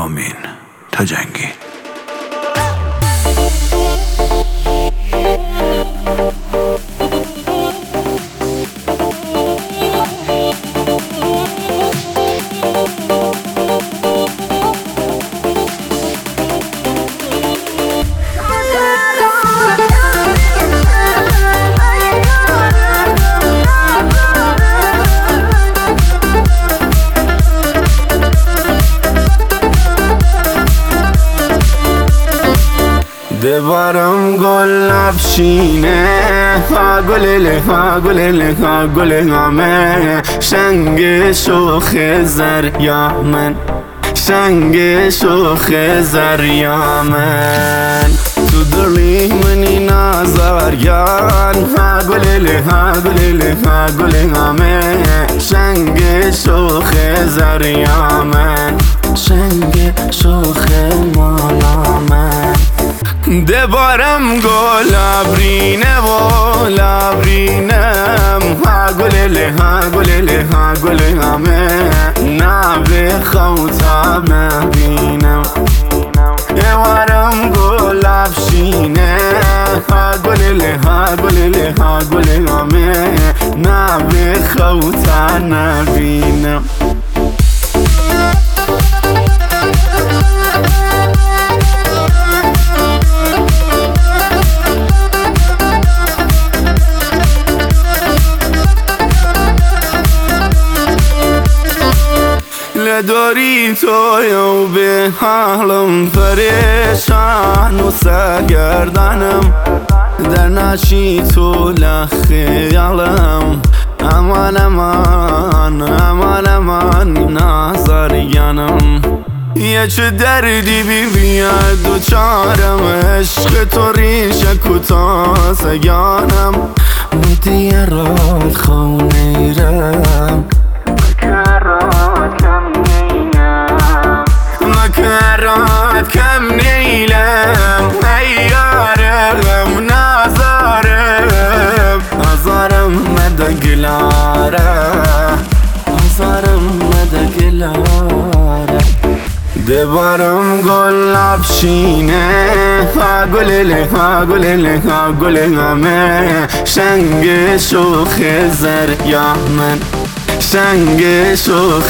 رامین تاجنگی. دبارم گل افشینه ها گلله ها گلله ها گلهامه شنگ شوخ زریامن شنگ شوخ زریامن تو دلی منی نازاریان ها گلله ها گلله ها گلهامه شنگ شوخ زریامن شنگ شوخ مالامن دبارم گل لبرینه و لبرینم ها گلله ها گلله ها گلهامه نبه خوتا مبینم دبارم گل افشینه ها گلله ها گلله ها گلهامه نبه خوتا نبینم داری تو یو به حالم پریشان و سرگردانم در نشی تو لخیالم امان امان امان امان نازاریانم یه چه دردی بیاد و چارم عشق تو ریشه کتاس گانم دیرات خونیرم مكرات كم نيلم هيارم نازارم أزارم مدى قلارة أزارم مدى قلارة دبارم قول عبشينه ها قولي ها قولي ها قولي شنگ شوخ زریامن شنگ شوخ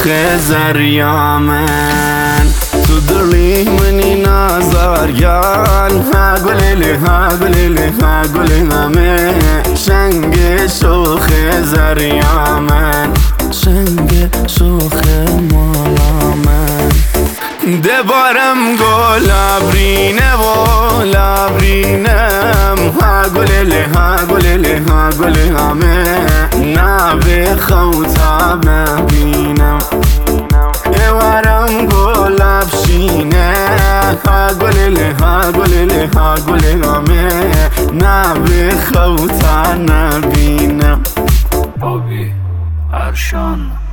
زریامن تو دلی منی نازاریان ها گلله ها گلله ها گلهامه شنگ شوخ زریامن شنگ شوخ مالامن دبارم گل لبرینه و لبرینم ها گلله ها گلله ها گلهامه نبه خوتا مبینم دبارم گل افشینه ها گلله ها گلله ها گلهامه نبه خوتا نبینم. بابی ارشان